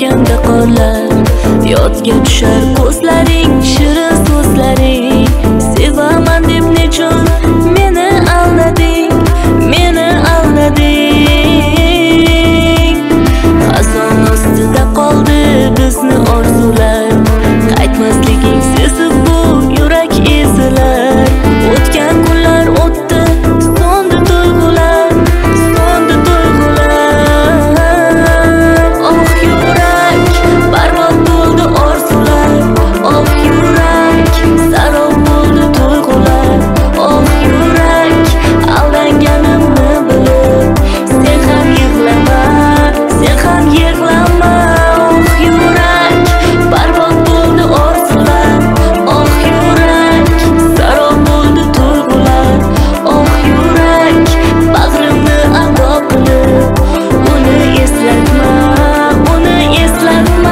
yog'ganda qorlar, yodga tushar ko'zlaring, shirin so'zlaring. Sevaman deb nechun meni aldading, meni aldading. Xazon ostida qoldi bizni orzular, qaytmasliging sezib bu yurak ezilar. O'tgan kunlar o'tdi, so'ndi tuyg'ular, so'ndi tuyg'ular. Oh yurak, barbod bo'ldi orzular. Oh yurak, sarob bo'ldi tuyg'ular. Oh yurak, aldanganimni bilib, sen ham yig'lama, sen ham yig'lama. Oh yurak, barbod bo'ldi orzular. Oh yurak, sarob bo'ldi tuyg'ular. Oh yurak, bag'rimni ado qilib, uni eslatma, uni eslatma.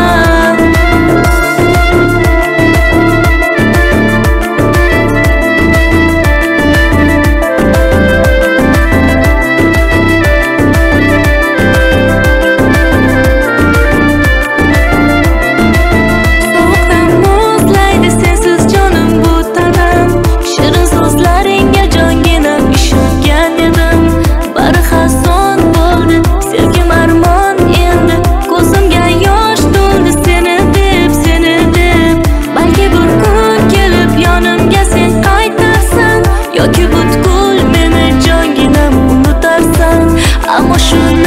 Sovuqdan muzlaydi sensiz jonim bu tanam. Shirin so'zlaringga jonginam ishongan edim. Bari xazon bo'ldi, sevgim armon endi. Ko'zimga yosh to'ldi seni deb, seni deb. Balki bir kun kelib yonimga sen qaytarsan, yoki butkul meni jonginam unutarsan. Ammo shuni